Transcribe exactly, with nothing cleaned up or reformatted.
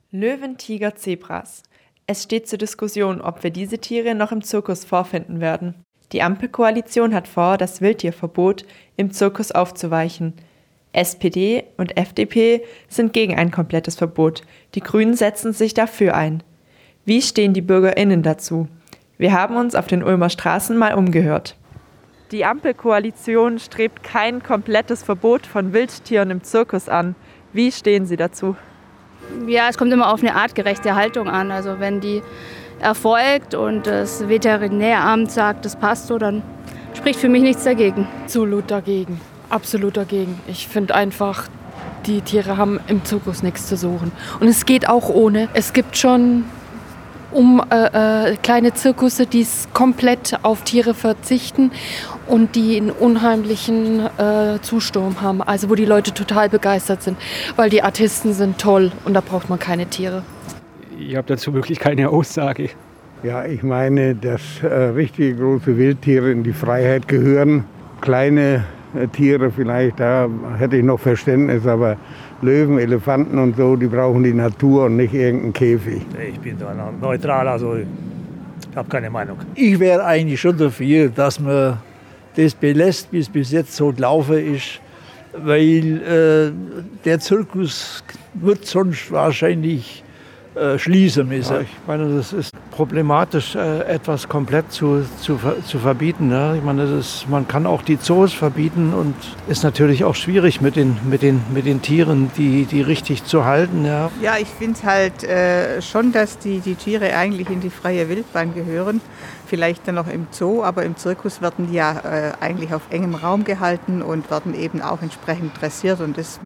Löwen, Tiger, Zebras. Es steht zur Diskussion, ob wir diese Tiere noch im Zirkus vorfinden werden. Die Ampelkoalition hat vor, das Wildtierverbot im Zirkus aufzuweichen. S P D und F D P sind gegen ein komplettes Verbot. Die Grünen setzen sich dafür ein. Wie stehen die BürgerInnen dazu? Wir haben uns auf den Ulmer Straßen mal umgehört. Die Ampelkoalition strebt kein komplettes Verbot von Wildtieren im Zirkus an. Wie stehen Sie dazu? Ja, es kommt immer auf eine artgerechte Haltung an. Also wenn die erfolgt und das Veterinäramt sagt, das passt so, dann spricht für mich nichts dagegen. Absolut dagegen, absolut dagegen. Ich finde einfach, die Tiere haben im Zirkus nichts zu suchen. Und es geht auch ohne. Es gibt schon um äh, äh, kleine Zirkusse, die komplett auf Tiere verzichten und die einen unheimlichen äh, Zusturm haben. Also wo die Leute total begeistert sind, weil die Artisten sind toll und da braucht man keine Tiere. Ich habe dazu wirklich keine Aussage. Ja, ich meine, dass äh, richtige große Wildtiere in die Freiheit gehören. Kleine äh, Tiere vielleicht, da hätte ich noch Verständnis, aber Löwen, Elefanten und so, die brauchen die Natur und nicht irgendeinen Käfig. Ich bin da neutral, also ich habe keine Meinung. Ich wäre eigentlich schon dafür, dass man das belässt, wie es bis jetzt so gelaufen ist, weil äh, der Zirkus wird sonst wahrscheinlich äh, schließen müssen. Ja, ich meine, das ist problematisch, äh, etwas komplett zu, zu, zu verbieten. Ja? Ich meine, das, man kann auch die Zoos verbieten und ist natürlich auch schwierig mit den, mit den, mit den Tieren, die, die richtig zu halten. Ja, ja ich finde halt äh, schon, dass die, die Tiere eigentlich in die freie Wildbahn gehören. Vielleicht dann noch im Zoo, aber im Zirkus werden die ja äh, eigentlich auf engem Raum gehalten und werden eben auch entsprechend dressiert. Und das